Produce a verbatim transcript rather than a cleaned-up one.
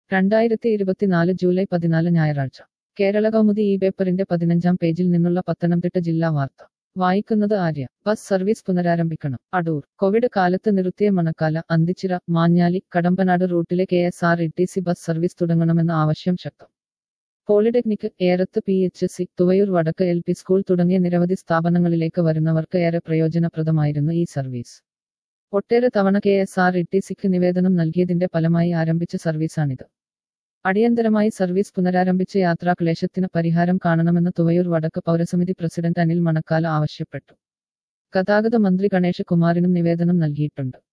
രണ്ടായിരത്തി ഇരുപത്തിനാല് ജൂലൈ പതിനാല് ഞായറാഴ്ച കേരള കൗമുദി ഈ പേപ്പറിന്റെ പതിനഞ്ചാം പേജിൽ നിന്നുള്ള പത്തനംതിട്ട ജില്ലാ വാർത്ത വായിക്കുന്നത് ആര്യ. ബസ് സർവീസ് പുനരാരംഭിക്കണം. അടൂർ. കോവിഡ് കാലത്ത് നിർത്തിയ മണക്കാല, അന്തിച്ചിറ, മാഞ്ഞാലി, കടമ്പനാട് റൂട്ടിലെ K S R T C bus ബസ് സർവീസ് തുടങ്ങണമെന്ന ആവശ്യം ശക്തം. Polytechnic, Erath P H C, Thuvayoor വടക്ക് എൽ പി സ്കൂൾ തുടങ്ങിയ നിരവധി സ്ഥാപനങ്ങളിലേക്ക് വരുന്നവർക്ക് ഏറെ പ്രയോജനപ്രദമായിരുന്നു ഈ സർവീസ്. ഒട്ടേറെ തവണ കെ എസ് ആർ ഇ ടി സിക്ക് നിവേദനം നൽകിയതിന്റെ ഫലമായി ആരംഭിച്ച സർവീസാണിത്. അടിയന്തരമായി സർവീസ് പുനരാരംഭിച്ച് യാത്രാക്ലേശത്തിന് പരിഹാരം കാണണമെന്ന് തുവയൂർ വടക്ക് പൗരസമിതി പ്രസിഡന്റ് അനിൽ മണക്കാല ആവശ്യപ്പെട്ടു. ഗതാഗത മന്ത്രി ഗണേഷ് കുമാറിനും നിവേദനം നൽകിയിട്ടുണ്ട്.